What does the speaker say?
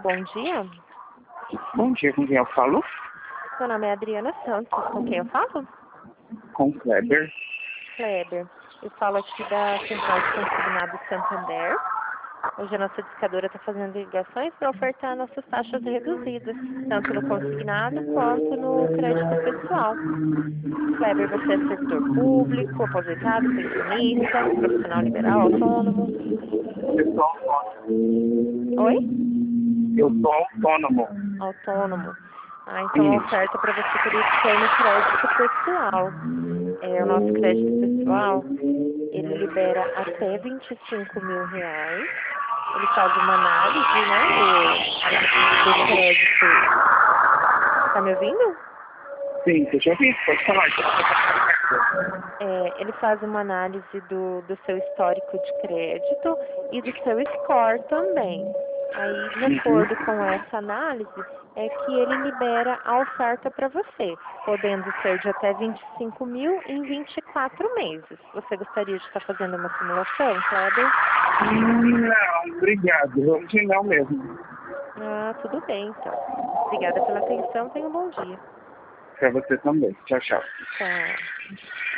bom dia. Bom dia, com quem eu falo? Meu nome é Adriana Santos. Com quem eu falo? Com o Kleber. Kleber. Eu falo aqui da Central de Consignado Santander. Hoje a nossa discadora está fazendo ligações para ofertar nossas taxas reduzidas, tanto no consignado quanto no crédito pessoal. Kleber, você é servidor público, aposentado, pensionista, profissional liberal, autônomo? Eu sou autônomo. Oi? Eu sou autônomo. Autônomo. Então a oferta para você teria que ser no crédito pessoal. O nosso crédito pessoal, ele libera até R$ 25.000. Ele faz uma análise, né, do crédito. Tá me ouvindo? Sim, eu já vi, pode falar. Ele faz uma análise do seu histórico de crédito e do seu score também. Aí, de acordo com essa análise, é que ele libera a oferta para você, podendo ser de até 25.000 em 24 meses. Você gostaria de estar fazendo uma simulação, Kleber? Não, obrigado. Hoje não mesmo. Ah, tudo bem, então. Obrigada pela atenção. Tenha um bom dia. Pra você também. Tchau, tchau. Tchau.